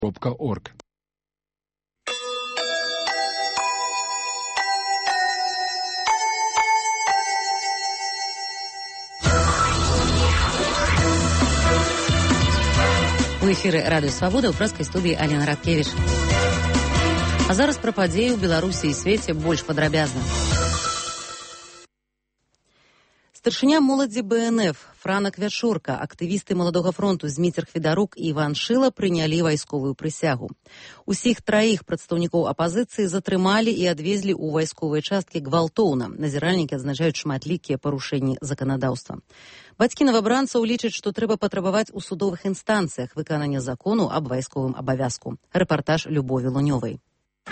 .org. У эфіры Радыё Свабода ў прэскай студыі Алена Радкевіч. А зараз пра падзеі ў Беларусі і свеце больш падрабязна. Старшыня моладзі БНФ Франак Вячорка, актывісты Маладога фронту Зміцер Хвідарук і Іван Шыла прынялі вайсковую прысягу. Усіх траіх прадстаўнікоў апазіцыі затрымалі і адвезлі ў вайсковыя часткі гвалтоўна. Назіральнікі адзначаюць шматлікія парушэнні заканадаўства. Бацькі новабранцаў лічаць, што трэба патрабаваць у судовых інстанцыях выканання закону аб вайсковым абавязку. Рэпартаж Любові Лунёвай.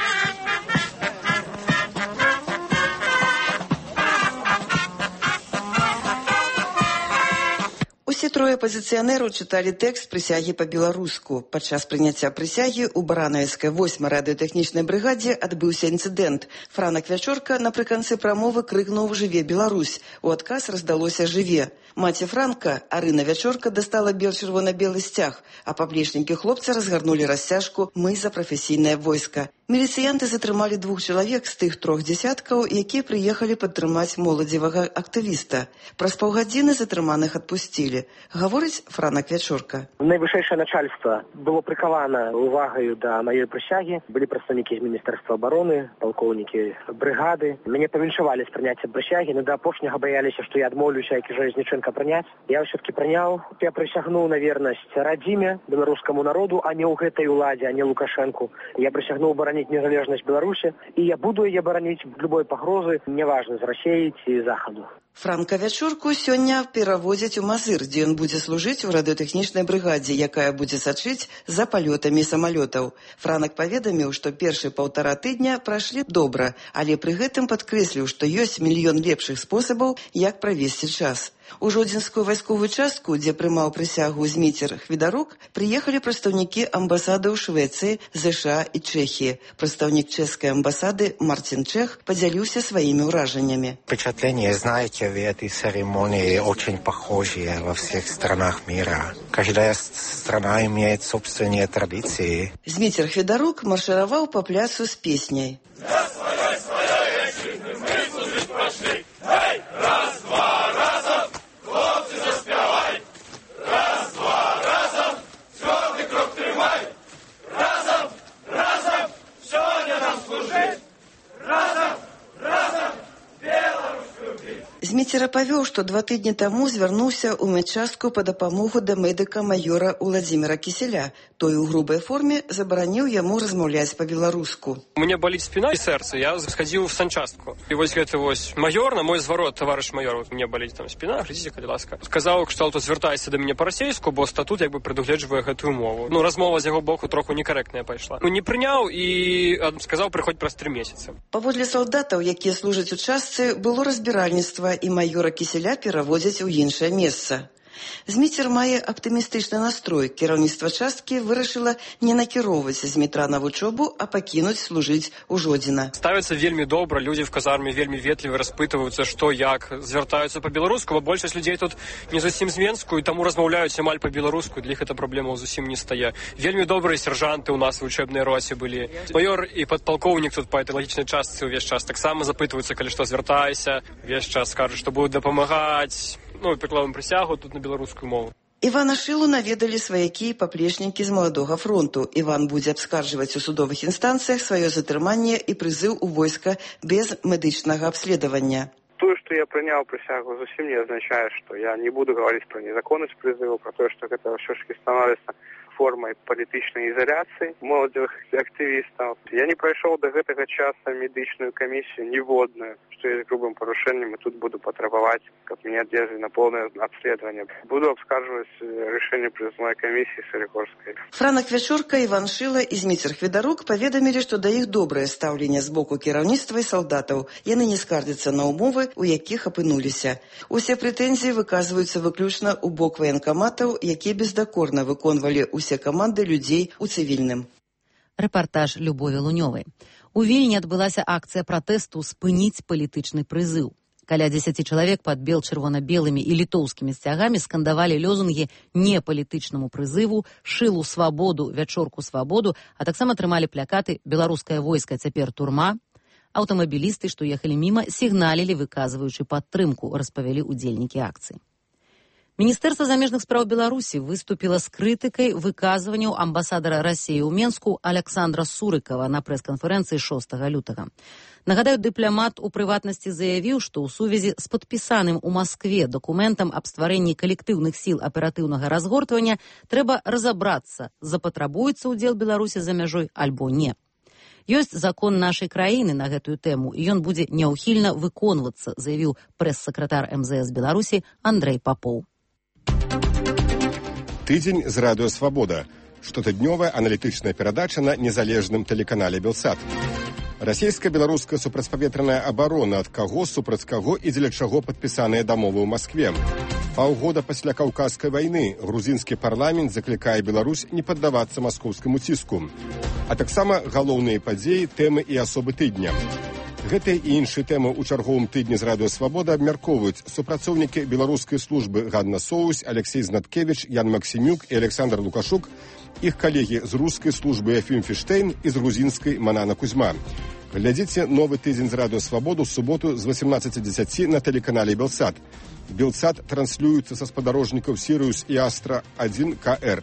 Усе трое апазіцыянераў чыталі тэкст прысягі па-беларуску. Падчас прыняцця прысягі ў баранавіцкай 8-й радыётэхнічнай брыгадзе адбыўся інцыдэнт. Франак Вячорка напрыканцы прамовы крыкнуў «Жыве Беларусь!». У адказ раздалося «Жыве!». Маці Франка, Арына Вячорка, дастала бел-чырвона-белы сцяг, а паплечнікі хлопца разгарнулі расцяжку «Мы за прафесійнае войска». Міліцыянты затрымалі 2 чалавек з тых 3 дзясяткаў, якія прыехалі падтрымаць моладзевага актывіста. Праз паўгадзіны затрыманых адпусцілі. Гаворыць Франак Вячорка. Найвышэйшае начальство было прыкавана увагаю да маёй прысягі. Былі прадстаўнікі з Міністэрства абароны, палкоўнікі брыгады. Мяне павіншавалі з прыняцця прысягі, но да апошняга баяліся, што я адмоўлюся, як і Жалезніченка прыняць. Я ўсё-таки прыняў. Я прысягнуў на вернасць радзіме, беларускаму народу, а не ў гэтай уладзе, а не Лукашэнку. Я прысягнуў бараніць незалежнасць Беларусі, і я буду яе бараніць любой пагрозы, неважна, з Расіі ці Захаду. Франка Вячорку сёння перавозяць у Мазыр, дзе ён будзе служыць у радыётэхнічнай брыгадзе, якая будзе сачыць за палётамі самалётаў. Франак паведаміў, што першыя 1,5 тыдня прайшлі добра, але пры гэтым падкрэсліў, што ёсць мільён лепшых спосабаў, як правесці час. У Жодзінскую вайсковую частку, дзе прымаў прысягу Зміцер Хвідарук, прыехалі прадстаўнікі амбасады ў Швецыі, ЗША і Чэхіі. Прадстаўнік чэшскай амбасады Мартин Чех подзяліўся сваімі ўражаннямі. Впечатление, знаете, в этой церемонии очень похожие во всех странах мира. Каждая страна имеет собственные традиции. Зміцер Хвідарук маршыраваў па пляцу з песняй. Зміцер апавёў, што 2 тыдні таму звярнуўся ў медчастку па дапамогу да медыка майора Уладзіміра Кіселя. Той у грубай форме забараніў яму размаўляць па-беларуску. У меня болит спина и сердце. Я сходил в санчастку. И вот это вот майор, на мой зворот, товарищ майор, вот мне болит там спина, глядите, калі ласка. Сказал, что то звертайся до меня по-расейску, бо статут як бы прадугледжвае гэтую мову. Ну, размова з яго боку троху некорректная пайшла. Ну, не прыняў і сказаў, прыходь праз 3 месяцы. Паводле салдатаў, якія служаць у частцы, было разбіральніцтва, і майора Кіселя пераводзяць у іншае месца. Зміцер мае аптымістычны настрой. Кіраўніцтва часткі вырашыла не накіроўваць Змітра на вучобу, а пакінуць служыць у Жодзіна. Ставяцца вельмі добра, людзі в казарме вельмі ветліва распытваюцца, што, як, звяртаюцца па-беларуску, бо большасць людзей тут не зусім з Менску, і таму размаўляюць амаль па-беларуску, для іх гэта праблема зусім не стае. Вельмі добрыя сержанты ў нас у вучэбнай роце былі. Майор і падпалкоўнік тут па этэалагічнай частцы ўвесь час таксама запытваюцца, калі што звяртайся, увесь час кажуць, што будуць дапамагаць. Ну, прыкладам прысягу тут на беларускую мову. Івана Шылу наведалі сваякі і паплечнікі з Маладога фронту. Іван будзе абскарджваць у судовых інстанцыях сваё затрыманне і прызыў у войска без медычнага абследавання. То, что я принял присягу, зовсім не означает, что я не буду говорить про незаконность призыва, про то, что это все-таки становится формой політичної ізоляції молодих активістів. Я не пройшов до гэтага часу медичную комиссию ніводную, что есть грубым порушением, и тут буду потребовать, как меня держали на полное обследование. Буду обскарживать решение призывной комиссии Солигорской. Франак Вячорка, Іван Шыла і Зміцер Хвідарук паведамілі, што да іх добрае стаўленне з боку кіраўніцтва і салдатаў. Яны не скардзяцца на умовы, у якіх апынуліся. Усе прэтэнзіі выказваюцца выключна ў бок ваенкаматаў, якія бездакорна выконвалі ўсе каманды людзей у цывільным. Рэпартаж Любові Лунёвай. У Вільні адбылася акцыя пратэсту «Спыніць палітычны прызыў». Каля 10 чалавек пад бел-чырвона-белымі і літоўскімі сцягамі скандавалі лёзунгі «Не палітычнаму прызыву», «Шылу свабоду», «Вячорку свабоду», а таксама трымалі плякаты «Беларускае войска цяпер турма». Аўтамабілісты, што ехалі міма, сігналілі, выказваючы падтрымку, распавялі удзельнікі акцыі. Міністэрства замежных спраў Беларусі выступіла з крытыкай выказванняў амбасадара Расіі ў Менску Александра Сурыкава на прэс-канферэнцыі 6 лютага. Нагадаю, дыпламат у прыватнасці заявіў, што ў сувязі з падпісаным у Маскве дакументам аб стварэнні калектыўных сіл аператыўнага разгортвання трэба разабрацца, запатрабуецца ўдзел Беларусі за мяжой альбо не. Ёсць закон нашай краіны на гэтую тэму, і ён будзе няўхільна выконвацца, заявіў прэс-сакратар МЗС Беларусі Андрэй Папоў. Тыдзень з радыё «Свабода». Штотыднёвая аналітычная перадача на незалежным тэлеканале «Белсат». Расійска-беларуская супрацьпаветраная абарона, ад каго, супраць каго і дзеля чаго падпісаныя дамовы ў Маскве. Паўгода пасля Каўказскай вайны грузінскі парламент заклікае Беларусь не паддавацца маскоўскаму ціску. А таксама галоўныя падзеі, тэмы і асобы тыдня. Гэтыя і іншыя тэмы ў чарговым тыдні з радыё «Свабода» абмяркоўваюць супрацоўнікі беларускай службы Ганна Соусь, Алексей Знаткевич, Ян Максімюк і Александр Лукашук, іх калегі з рускай службы Ефім Фіштейн і з грузінскай Манана Кузьма. Глядзіце новы тыдзень з радыё «Свабоду» ў суботу з 18:10 на тэлеканале «Белсат». «Белсат» транслюецца са спадарожнікаў «Сіриус» і «Астра-1 КР».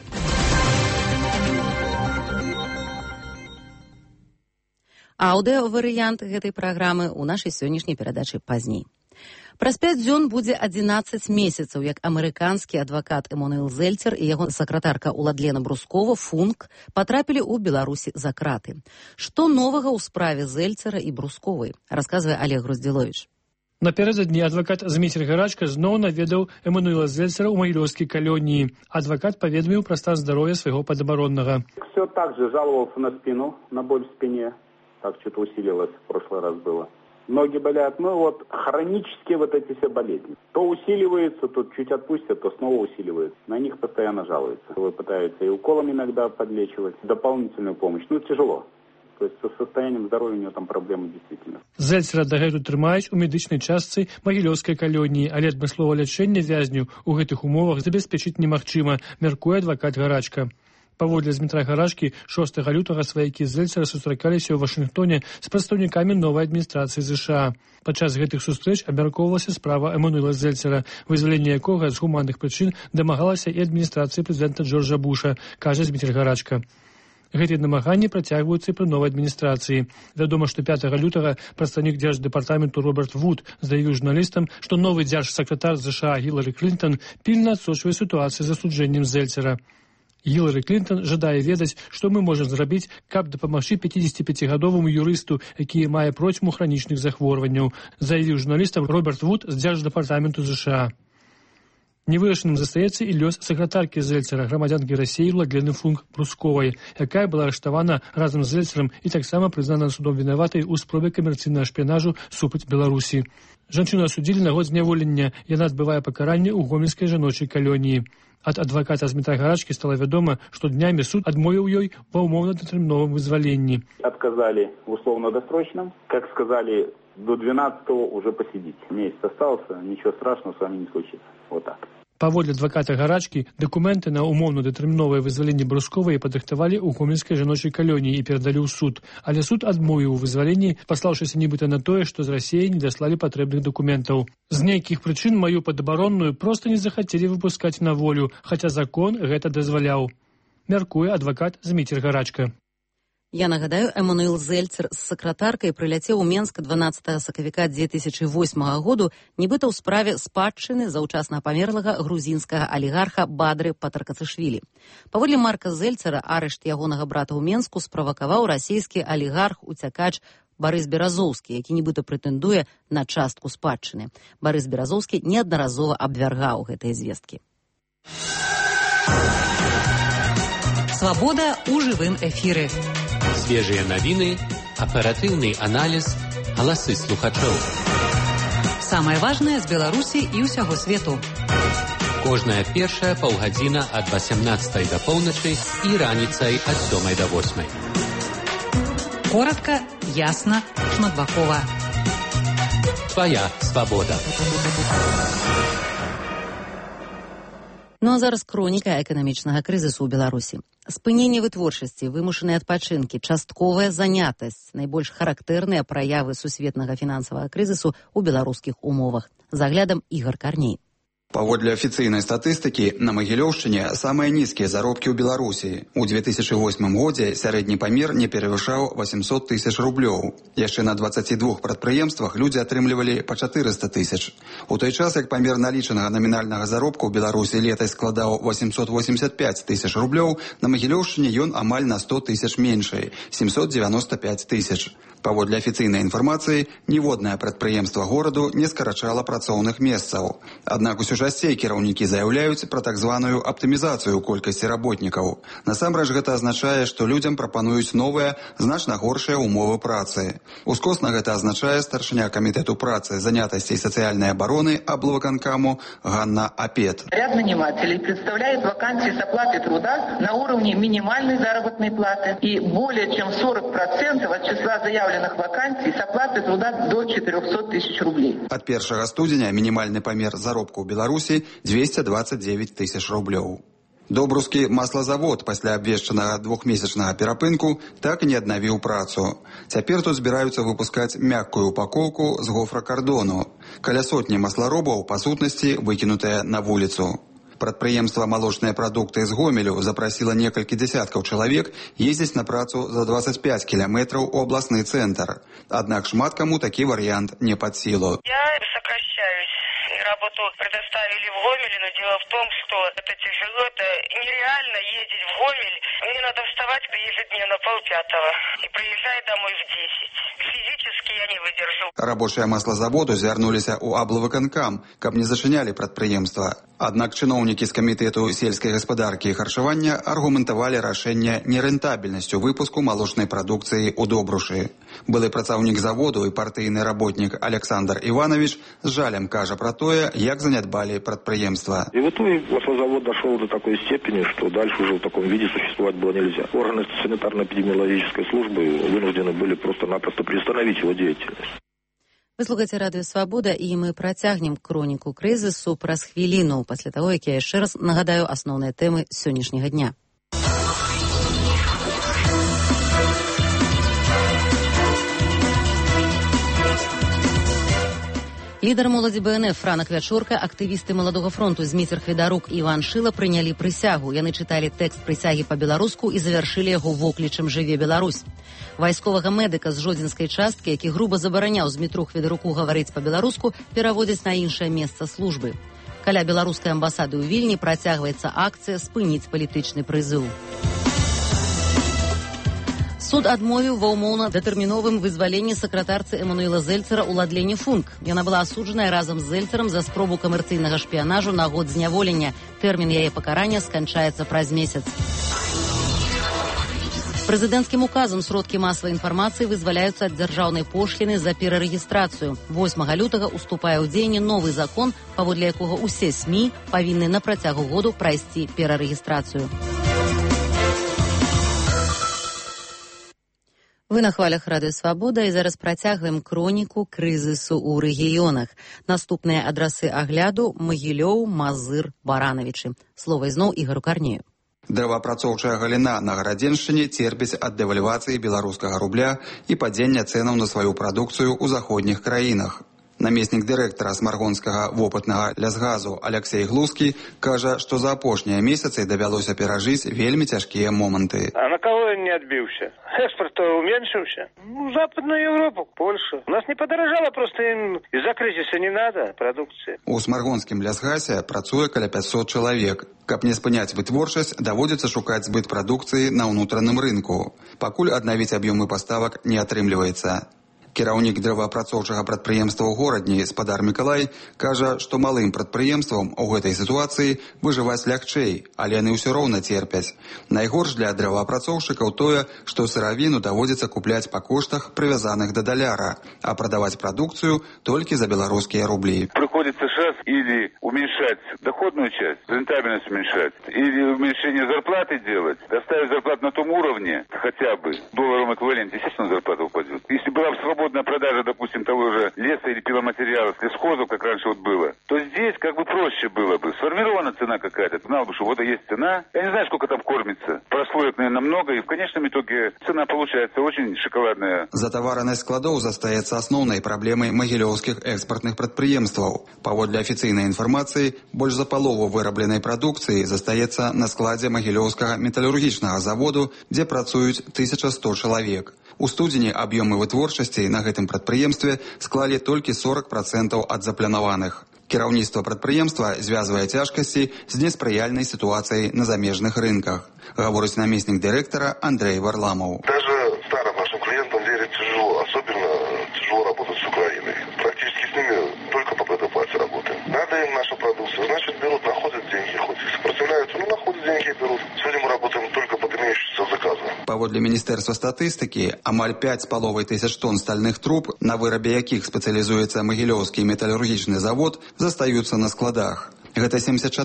Аўдыё-варыянт гэтай праграмы ў нашай сённяшняй перадачы пазней. Праз 5 дзён будзе 11 месяцаў, як амерыканскі адвакат Эмануэл Зельцер і яго сакратарка Уладлена Брускова, Функ, патрапілі ў Беларусі за краты. Што новага ў справе Зельцера і Брусковай, расказвае Олег Груздзіловіч. Напярэдадні адвакат Зміцер Гарачка зноў наведаў Эмануэла Зельцера ў Магілёўскай калоніі. Адвакат паведаміў пра стан здароўя свайго падабароннага. Все так же жаловался на спину, на боль в спине. Так что-то усилилось, в прошлый раз было. Ноги болят, хронически эти все болезни. То усиливается, то чуть отпустят, то снова усиливается. На них постоянно жалуются. Пытаются и уколами иногда подлечивать, дополнительную помощь. Тяжело. То есть со состоянием здоровья у него там проблемы действительно. Зельцера дагэтуль трымаюць у медычнай частцы Магілёўскай калоніі, але адмысловае лячэнне вязню ў гэтых умовах забяспечыць немагчыма, мяркуе адвакат Гарачка. Паводле Змітра Гарачкі, 6 лютага сваякі Зельцера сустракаліся ў Вашынгтоне з прадстаўнікамі новай адміністрацыі ЗША. Падчас гэтых сустрэч абмяркоўвалася справа Эмануэла Зельцера, вызваленне якога з гуманных прычын дамагалася і адміністрацыі прэзідэнта Джорджа Буша, кажа Змітр Гарачка. Гэтыя намаганні працягваюцца пры новай адміністрацыі. Вядома, што 5 лютага прадстаўнік дзярждэпартаменту Роберт Вуд заявіў журналістам, што новы дзяржсакратар ЗША Гілары Клінтон пільна адсочвае сітуацыю з асуджэннем Зельцера. Гілары Клінтон жадае ведаць, што мы можам зрабіць, каб дапамагчы 55-гадоваму юрысту, які мае процьму хранічных захворванняў, заявіў журналістам Роберт Вуд з дзярждэпартаменту ЗША. Невырашаным застаецца і лёс сакратаркі Зельцера, грамадзянкі Расіі Уладлены Функ-Брусковай, якая была арыштавана разам з Зельцерам і таксама прызнана судом вінаватай у спробе камерцыйнага шпіянажу супраць Беларусі. Жанчыну асудзілі на год зняволення, яна адбывае пакаранне ў гомельскай жаночай калоніі. Ад адваката Змітра Гарачкі стала вядома, што днямі суд адмовіў ёй ва ўмоўна-датэрміновым вызваленні. Отказали в условно-досрочном. Как сказали, до 12-го уже посидите. Месяц остался, ничего страшного с вами не случится. Вот так. Паводле адваката Гарачкі, дакументы на умоўна-датэрміновае вызваленне Брусковай падрыхтавалі ў гомельскай жаночай калоніі і перадалі ў суд. Але суд адмовіў у вызваленні, паслаўшыся нібыта на тое, што з Расіі не даслалі патрэбных дакументаў. З нейкіх прычын маю падабаронную проста не захацелі выпускаць на волю, хаця закон гэта дазваляў. Мяркуе адвакат Зміцер Гарачка. Я нагадаю, Эмануэл Зельцер з сакратаркай прыляцеў у Менск 12 сакавіка 2008 году, нібыта ў справе спадчыны заўчасна памерлага грузінскага алігарха Бадры Патаркацышвілі. Паводле Марка Зельцера, арышт ягонага брата ў Менску справакаваў расійскі алігарх-уцякач Барыс Беразоўскі, які нібыта прэтэндуе на частку спадчыны. Барыс Беразоўскі неаднаразова абвяргаў гэтыя звесткі. Свабода ў жывым эфіры. Свежыя навіны, аператыўны аналіз, галасы слухачоў. Самае важнае з Беларусі і ўсяго свету. Кожная першая паўгадзіна ад 18 да поўначы і раніцай ад 7 да 8. Коратка, ясна, шматбакова. Твоя свобода. Ну а зараз хроніка эканамічнага крызісу ў Беларусі. Спыненне вытворчасці, вымушаныя адпачынкі, частковая занятасць – найбольш характэрныя праявы сусветнага фінансавага крызісу ў беларускіх умовах. З аглядам Ігор Карней. Паводле афіцыйнай статыстыкі, на Магілёўшчыне самыя нізкія заробкі ў Беларусі. У 2008 годзе сярэдні памер не перавышаў 800 тысяч рублёў. Яшчэ на 22 прадпрыемствах людзі атрымлівалі па 400 тысяч. У той час, як памер налічанага намінальнага заробку ў Беларусі летась складаў 885 тысяч рублёў, на Магілёўшчыне ён амаль на 100 тысяч меншай – 795 тысяч. Паводле афіцыйнай інфармацыі, ніводнае прадпрыемства гораду не скарачала працоўных месцаў. Аднак усё часцей кіраўнікі заяўляюць пра так званую аптымізацыю колькасці работнікаў. Насамрэч гэта азначае, што людзям прапануюць новыя, значна горшыя умовы працы. Ускосна гэта азначае старшыня камітэту працы, занятасці і сацыяльнай абароны облвыканкаму Ганна Апет. Ряд нанимателей представляет вакансии с оплатой труда на уровне минимальной заработной платы и более чем 40% от числа заявленных вакансий с оплатой труда до 400 тысяч рублей. От 1 студзеня мінімальны памер заробку ў Беларусі 229 тысяч рублёў. Добрускі маслазавод пасля абвешчанага двухмесячнага перапынку так і не аднавіў працу. Цяпер тут збіраюцца выпускаць мяккую упакоўку з гофракардону. Каля сотні масларобаў, па сутнасці, выкінутыя на вуліцу. Прадпрыемства «Малочныя прадукты» з Гомелю запрасіла некалькі дзесяткаў чалавек ездзіць на працу за 25 кіламетраў у абласны цэнтр. Аднак шмат каму такі варыянт не пад сілу. Я сокращаюсь. Работу предоставили в Гомеле, но дело в том, что это тяжело, это нереально ездить в Гомель. Мне надо вставать ежедневно 4:30 и приезжать домой в 10. Физически я не выдержу. Рабочыя маслазаводу звярнуліся ў аблвыканкам, каб не зачынялі прадпрыемства. Аднак чыноўнікі з камітэту сельскай гаспадаркі і харчавання аргументавалі рашэнне нерэнтабельнасцю выпуску малочнай прадукцыі ў Добрушы. Былы працаўнік заводу і партыйны работнік Александр Иванович з жалем кажа пра тое, як занядбалі прадпрыемства. И в итоге маслозавод дошел до такой степени, что дальше уже в таком виде существовать было нельзя. Органы санитарно-эпидемиологической службы вынуждены были просто-напросто приостановить его деятельность. Вы слухаеце радыё «Свабода» і мы працягнем хроніку крызісу праз хвіліну пасля таго, як я яшчэ раз нагадаю асноўныя тэмы сённяшняга дня. Лідар моладзі БНФ Франак Вячорка, актывісты Маладога фронту Зміцер Хвідарук і Іван Шыла прынялі прысягу. Яны чыталі тэкст прысягі па-беларуску і завяршылі яго воклічам «Жыве Беларусь». Вайсковага медыка з жодзінскай часткі, які груба забараняў Змітру Хвідаруку гаварыць па-беларуску, пераводзяць на іншае месца службы. Каля беларускай амбасады ў Вільні працягваецца акцыя «Спыніць палітычны прызыў». Суд адмовіў ва ўмоўна датэрміновым вызваленні сакратарцы Эмануэла Зельцера Уладлене Функ. Яна была асуджаная разам з Зельцерам за спробу камерцыйнага шпіянажу на год зняволення. Тэрмін яе пакарання сканчаецца праз месяц. Прэзідэнцкім указам сродкі масавай інфармацыі вызваляюцца ад дзяржаўнай пошліны за перарэгістрацыю. 8 лютага уступае ў дзеянне новы закон, паводле якога ўсе СМІ павінны на працягу году прайсці перарэгістрацыю. Вы на хвалях радыё «Свабода» і зараз працягваем хроніку крызісу ў рэгіёнах. Наступныя адрасы агляду – Магілёў, Мазыр, Баранавічы. Слова ізноў Ігору Карнею. Дрэваапрацоўчая галіна на Гарадзеншчыне церпіць ад дэвальвацыі беларускага рубля і падзення цэнаў на сваю прадукцыю ў заходніх краінах. Намеснік дырэктара смаргонскага вопытнага лясгазу Алексей Глускі кажа, што за апошнія месяцы давялося перажыць вельмі цяжкія моманты. А на кого он не отбился? Экспорт уменьшился. Западную Европу, Польшу. У нас не подорожало, просто им из-за кризиса не надо продукции. У смаргонскім лясгасе працуе каля 500 чалавек. Каб не спыняць вытворчасць, даводзіцца шукаць збыт прадукцыі на ўнутраным рынку. Пакуль аднавіць аб'ёмы паставак не атрымліваецца. Кіраўнік дрэваапрацоўчага прадпрыемства ў горадні спадар Мікалай кажа, што малым прадпрыемствам у гэтай сітуацыі выжываць лягчэй, але яны ўсё роўна церпяць. Найгорш для дрэваапрацоўшчыкаў тое, што сыравіну даводзіцца купляць па коштах, прывязаных да даляра, а прадаваць прадукцыю толькі за беларускія рублі. Приходится сейчас или уменьшать доходную часть, рентабельность уменьшать, или уменьшение зарплаты делать, доставить зарплату на том уровне, хотя бы в долларовом эквиваленте, естественно, зарплата упадет. Если была бы свобода свободная продажа, допустим, того же леса или пиломатериалов, лесхозов, как раньше вот было, то здесь как бы проще было бы. Сформирована цена какая-то, знал бы, что вот есть цена. Я не знаю, сколько там кормится. Прослоек, наверное, много, и в конечном итоге цена получается очень шоколадная. Затаваранасць складоў застаецца асноўнай праблемай магілёўскіх экспартных прадпрыемстваў. Паводле афіцыйнай інфармацыі, больш за палову вырабленай прадукцыі застаецца на складзе магілёўскага металургічнага заводу, дзе працуюць 1100 чалавек. У студзені аб'ёмы вытворчасці на гэтым прадпрыемстве склалі толькі 40% ад запланаваных. Кіраўніцтва прадпрыемства звязвае цяжкасці з неспрыяльнай сітуацыяй на замежных рынках, гаворыць намеснік дырэктара Андрей Варламов. Даже старым нашим клиентам верить тяжело, особенно тяжело работать с Украиной. Практически с ними только по предоплате работаем. Надо им нашу продукцию, значит берут, находят деньги, хоть и сопротивляются, но находят деньги и берут. Сегодня мы работаем только под имеющиеся заказы. Паводле Міністэрства статыстыкі, амаль 5,5 тонн стальных труб, на вырабе якіх спецыялізуецца магілёўскі металургічны завод, застаюцца на складах. Гэта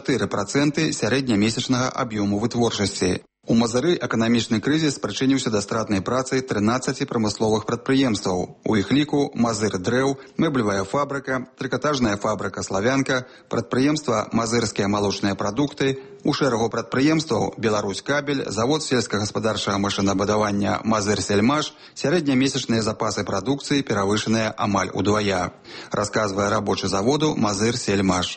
74% сярэднямесячнага аб'ёму вытворчасці. У Мазыры эканамічны крызіс прычыніўся да стратнай працы 13 прамысловых прадпрыемстваў. У іх ліку Мазыр Дрэў, мэблевая фабрыка, трыкатажная фабрыка Славянка, прадпрыемства Мазырскія малочныя прадукты, у шэрагу прадпрыемстваў Беларусь кабель, завод сельскагаспадарчага машынабудавання Мазыр Сельмаш, сярэднямесячныя запасы прадукцыі перавышаныя амаль удвая. Расказвае рабочы заводу Мазыр Сельмаш.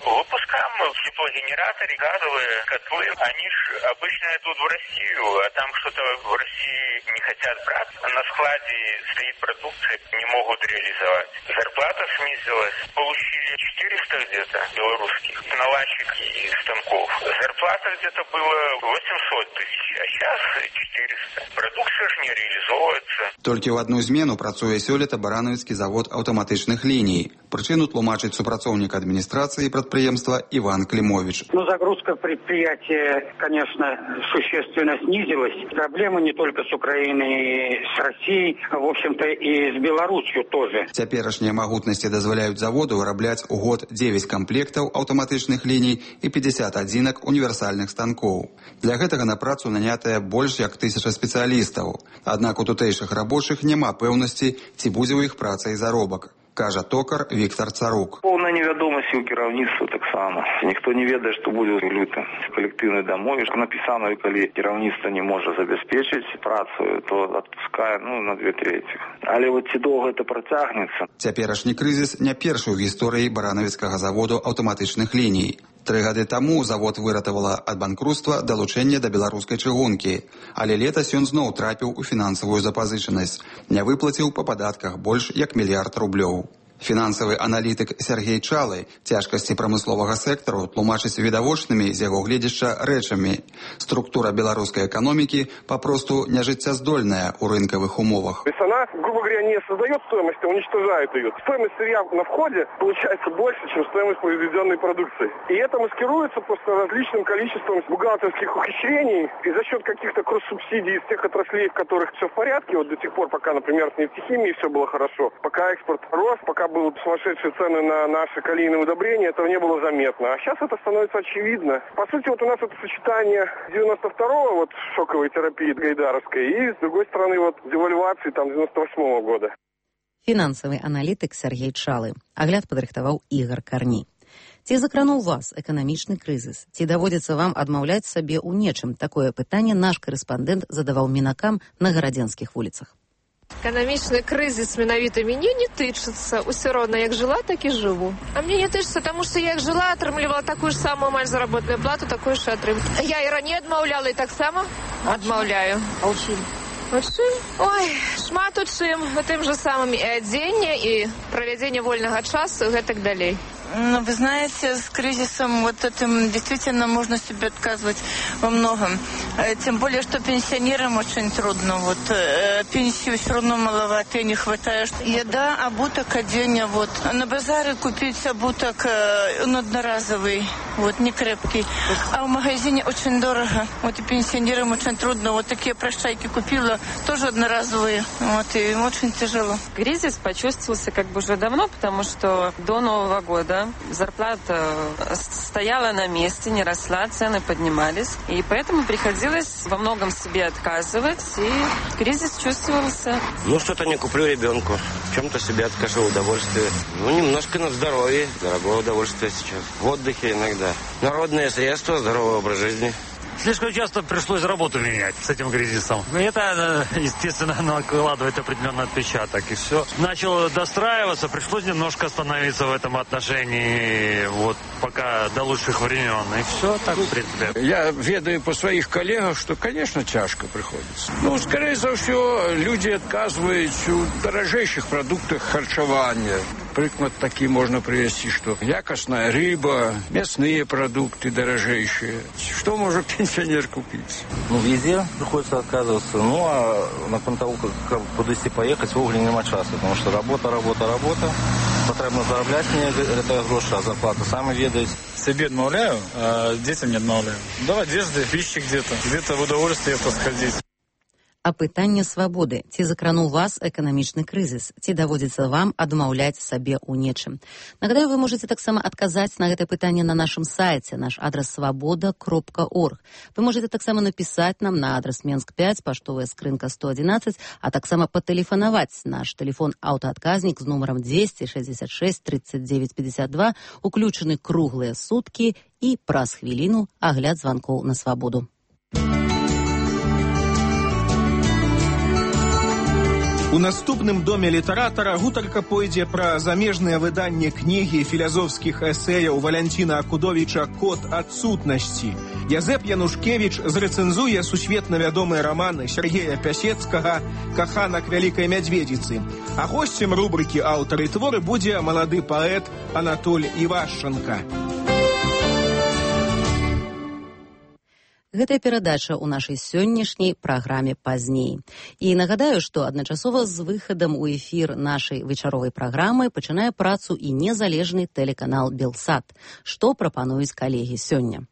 Теплогенераторы, газовые котлы, они ж обычно идут в Россию, а там что-то в России не хотят брать. На складе стоит продукция, не могут реализовать. Зарплата снизилась. Получили 400 где-то белорусских наладчик и станков. Зарплата где-то была 800 тысяч, а сейчас 400. Продукция же не реализовывается. Толькі ў адну змену працуе сёлета Барановіцкі завод аўтаматычных ліній. Прычыну тлумачыць супрацоўнік адміністрацыі прадпрыемства Иван Климович. Загрузка предприятия, конечно, существенно снизилась. Проблемы не только с Украиной, с Россией, в общем-то и с Беларусью тоже. Цяперашнія магутнасці дазваляюць заводу вырабляць у год 9 камплектаў аўтаматычных ліній і 50 адзінак універсальных станкоў. Для гэтага на працу нанятыя больш як 1000 спецыялістаў. Аднак у тутэйшых рабочых няма пэўнасці, ці будзе ў іх праца і заробак, кажа токар Віктор Царук. Повна невядомасць у кіраўніцтва таксама. Ніхто не ведае, што будзе ў люты. Калектыўнай дамове напісана, калі кіраўніцтва не можа забяспечыць працу, то адпускае на 2/3. Але вот ці доўга гэта працягнецца? Цяперашні крызіс не першы ў гісторыі Барановіцкага заводу аўтаматычных ліній. 3 гады таму завод выратавала ад банкруцтва далучэнне да беларускай чыгункі, але летась ён зноў трапіў у фінансавую запазычанасць, не выплаціў па падатках больш як 1 мільярд рублёў. Фінансавы аналітык Сергей Чалы цяжкасці прамысловага сектару тлумачыць відавочнымі з яго гледзяшча рэчамі. Структура беларускай эканомікі папросту нежыццяздольная ў рынкавых умовах. Она, грубо говоря, не создает стоимость, а уничтожает ее. Стоимость сырья на входе получается больше, чем стоимость произведенной продукции. И это маскируется просто различным количеством бухгалтерских ухищрений. И за счет каких-то кросс-субсидий из тех отраслей, в которых все в порядке, вот до тех пор, пока, например, с нефтехимией все было хорошо, пока экспорт рос, пока были сумасшедшие цены на наши калийные удобрения, этого не было заметно. А сейчас это становится очевидно. По сути, вот у нас это сочетание 92-го, вот шоковой терапии гайдаровской, и с другой стороны, вот девальвации там 98-го года. Фінансавы аналітык Сергей Чалы. Агляд падрыхтаваў Ігор Карні. Ці закрануў вас эканамічны крызіс? Ці даводзіцца вам адмаўляць сабе ў нечым? Такое пытанне наш корэспандэнт задаваў мінакам на гарадзенскіх вуліцах. Эканамічны крызіс менавіта мяне не тычыцца. Усё роўна, як жыла, так і жыву. А мне не тычыцца, таму што як жыла, атрымлівала такую ж самую амаль заработную плату, такую ж атрымлівала. Я і раней адмаўляла, і таксама адмаўляю. А ў чым? У чым? Ой, шмат у чым. У тым же самым і адзенне, і правядзенне вольнага часу, і гэтак далей. Вы знаете, с кризисом вот этим действительно можно себе отказывать во многом. Тем более, что пенсионерам очень трудно. Вот пенсию все равно маловато, не хватает. Еда, обуток, оденье. Вот. На базаре купить обуток одноразовый, вот, не крепкий. А в магазине очень дорого. Вот и пенсионерам очень трудно. Вот такие прощайки купила, тоже одноразовые. Вот, и им очень тяжело. Кризис почувствовался как бы уже давно, потому что до Нового года зарплата стояла на месте, не росла, цены поднимались. И поэтому приходилось приходилось во многом себе отказывать, и кризис чувствовался. Ну, что-то не куплю ребенку, в чем-то себе откажу удовольствие. Ну, немножко на здоровье, дорогое удовольствие сейчас. В отдыхе иногда. Народные средства, здоровый образ жизни. Слишком часто пришлось работу менять с этим кризисом. Это, естественно, накладывает определенный отпечаток. И все. Начал достраиваться, пришлось немножко остановиться в этом отношении, вот пока до лучших времен. И все так, в принципе. Я ведаю по своих коллегах, что, конечно, тяжко приходится. Ну, скорее за все, люди отказываются в дорожейших продуктах харчевания. Приклад такие можно привести, что якостная рыба, мясные продукты дорожейшие. Что может пенсионер купить? Ну, везде приходится отказываться. Ну, а на того, как кудись поехать, в угле нема часу. Потому что работа. Потрібно заробляти мені гроші, а зарплата самі ведають. Себе отмовляю, а детям не отмовляю. Да, в одежде, пищи где-то в удовольствие посходить. Апытанне свабоды. Ці закрануў вас эканамічны крызіс? Ці даводзіцца вам адмаўляць сабе ў нечым? Нагадаю, вы можете таксама адказаць на гэта пытанне на нашым сайце. Наш адрес свабода.орг. Вы можете таксама напісаць нам на адрес Менск 5, паштовая скрынка 111, а таксама патэлефанаваць. Наш тэлефон аўтаадказнік з нумарам 266 39 52, уключаны круглыя суткі і праз хвіліну агляд званкоў на свабоду. У наступным доме літаратара гутарка пойдзе пра замежнае выданне кнігі філазофскіх эсэяў Валянціна Акудовіча «Код адсутнасці». Язэп Янушкевіч зрэцэнзуе сусветна вядомыя раманы Сергея Пясецкага «Каханак вялікай мядзведзіцы». А госцем рубрыкі «Аўтары творы» будзе малады паэт Анатоль Івашчанка. Гэтая перадача ў нашай сённяшняй праграме пазней. І нагадаю, што адначасова з выхадам у эфір нашай вечаровай праграмы пачынае працу і незалежны тэлеканал «Белсат». Што прапануюць калегі сёння?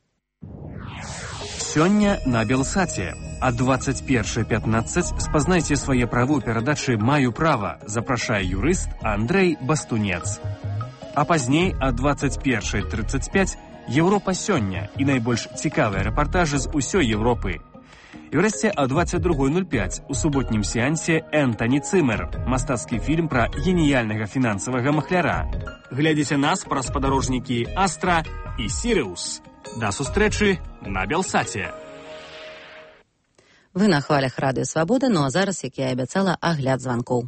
Сёння на «Белсаце». А 21:15 спазнайце свае правы ў перадачы «Маю права», запрашае юрыст Андрэй Бастунец. А пазней а 21:35 Европа сёння і найбольш цікавыя рэпартажы з усёй Европы. І ўрэшце а 22:05 у суботнім сеансе Энтані Цымер, мастацкі фільм пра геніяльнага фінансавага махляра. Глядзіце нас праз спадарожнікі Астра і Сірыус. Да сустрэчы на «Белсаце». Вы на хвалях радыё Свабода, ну а зараз, як я і абяцала, агляд званкоў.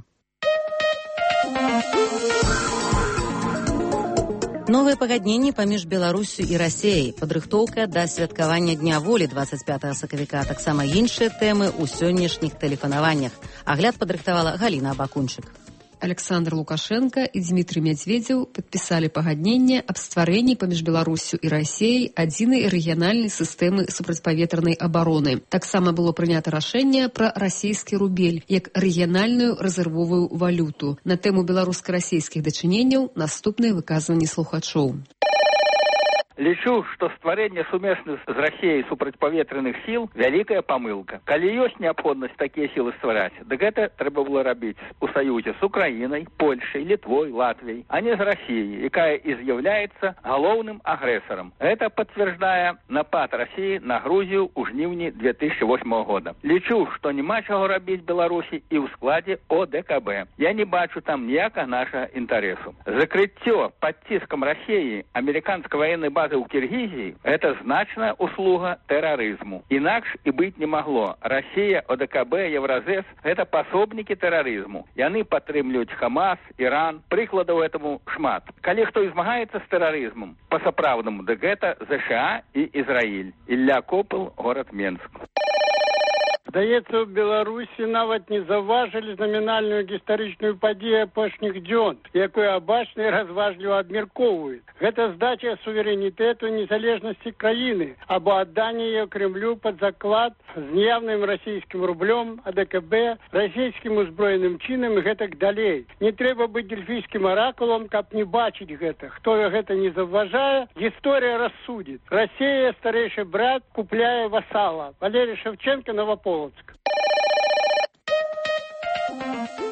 Новыя пагадненні паміж Беларусю і Расіяй, падрыхтоўка да святкавання Дня волі 25 сакавіка, а таксама іншыя тэмы ў сённяшніх тэлефанаваннях. Агляд падрыхтавала Галіна Абакунчык. Александр Лукашенко и Дмитрий Медведев подписали пагадненне об стварэнні паміж Беларусью и Россией адзінай рэгіянальнай сістэмы супрацьпаветранай обороны. Таксама было прынята рашэнне пра расійскі рубель як рэгіянальную рэзервовую валюту. На тэму беларуска-расійскіх дачыненняў наступныя выказванні слухачоў. Лічу, што стварэнне сумесных з Расіяй супрацьпаветраных сіл вялікая памылка. Калі ёсць неабходнасць такія сілы ствараць, дык гэта трэба было рабіць у саюзе з Украінай, Польшай, Літвой, Латвіяй, а не з Расіяй, якая і з'яўляецца галоўным агрэсарам. Гэта пацвярджае напад Расіі на Грузію ў жніўні 2008 года. Лічу, што няма чаго рабіць Беларусі і ў складзе ОДКБ. Я не бачу там ніякага нашага інтарэсу. Закрыццё пад ціскам Расіі амерыканскай ваеннай базы у Киргизии – это значная услуга терроризму. Инакш и быть не могло. Россия, ОДКБ, Евразес – это пособники терроризму. И они падтрымліваюць Хамас, Иран. Прикладов этому шмат. Калі хто змагаецца с терроризмом по-сапраўднаму, дык гэта США и Израиль. Ілля Копыл, город Менск. Здаецца, у Беларусі нават не заўважылі намінальную гістарычную падзею апошніх дзён, якую абачна і разважліва абмяркоўваюць. Гэта здача суверэнітэту незалежнасці краіны або адданне яе Кремлю пад заклад з неявным расійскім рублём, АДКБ, расійскім узброеным чынам і гэтак далей. Не трэба быць дельфійскім аракулам, каб не бачыць гэта. Хто гэта не заўважае, гісторыя рассудзіць. Расія, старэйшы брат, купляе васала. Валерий Шевченко, Новополоцк.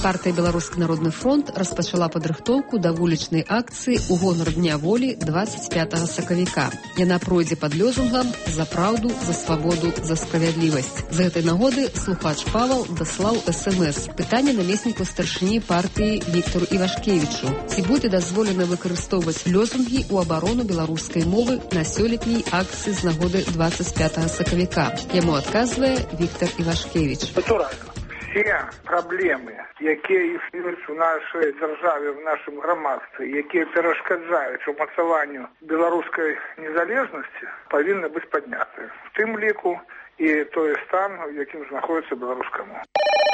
Партыя «Беларускі народны фронт» распачала падрыхтоўку да вулічнай акцыі ў гонар Дня волі 25 сакавіка. Яна пройдзе пад лёзунгам «За праўду, за свабоду, за справядлівасць». З гэтай нагоды слухач Павал даслаў СМС. Пытанне намесніку старшыні партыі Віктару Івашкевічу. Ці будзе дазволена выкарыстоўваць лёзунгі ў абарону беларускай мовы на сёлетняй акцыі з нагоды 25 сакавіка? Яму адказвае Віктар Івашкевіч. Все праблемы, якія існуюць у нашай дзяржаве, в нашым грамадстве, якія перашкаджаюць умацаванню беларускай незалежнасці, павінны быць падняты. В тым ліку і той стан, у якім знаходіцца беларуская мова.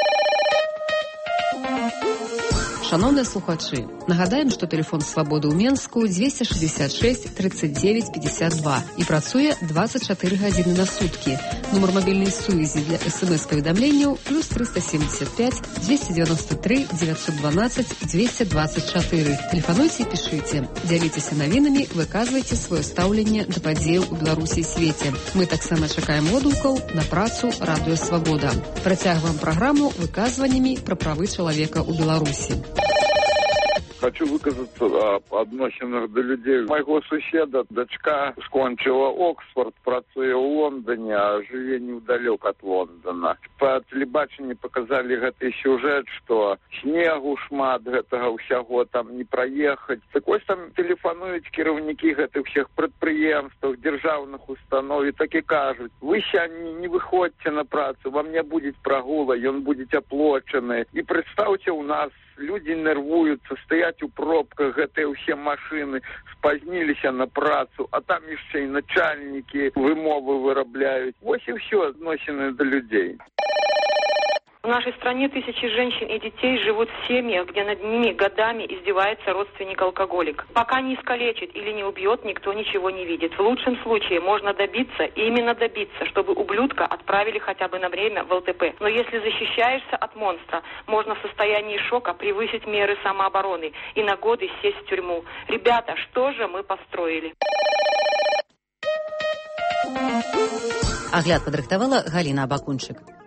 Шановныя слухачы, нагадаем, што тэлефон свабоды ў Менску 266 39 52 і працуе 24 гадзіны на суткі. Нумар мабільнай сувязі для СМС-паведамленняў плюс 375 293 912 224. Тэлефануйце і пішыце. Дзяліцеся навінамі, выказвайце сваё стаўленне да падзеяў у Беларусі і свеце. Мы таксама чакаем водгукаў на працу Радыё Свабода. Працягваем праграму выказваннямі пра правы чалавека ў Беларусі. Хочу выказаться об адносінах до людей. Майго суседа дачка скончыла Оксфорд, працуе ў Лондоне, а жыве неўдалёк ад Лондона. Па тэлебачанні показалі гэты сюжэт, што снегу шмат, гэтага ўсяго там не праехаць. Так вось там тэлефануюць кіраўнікі гэтых всех прадпрыемстваў, дзяржаўных устаноў і так і кажуць: вы сёння не выходзьце на працу, вам не будзе прагула, ён будзе аплочаны. І прадстаўце, у нас люди нервуюцца, стаяць у пробках, гэтыя ўсе машыны спазніліся на працу, а там яшчэ і начальнікі вымовы вырабляюць. Вось і ўсё адносіны да людзей. В нашей стране тысячи женщин и детей живут в семьях, где над ними годами издевается родственник-алкоголик. Пока не искалечит или не убьет, никто ничего не видит. В лучшем случае можно добиться, и именно добиться, чтобы ублюдка отправили хотя бы на время в ЛТП. Но если защищаешься от монстра, можно в состоянии шока превысить меры самообороны и на годы сесть в тюрьму. Ребята, что же мы построили? Агляд падрыхтавала Галіна Абакунчык.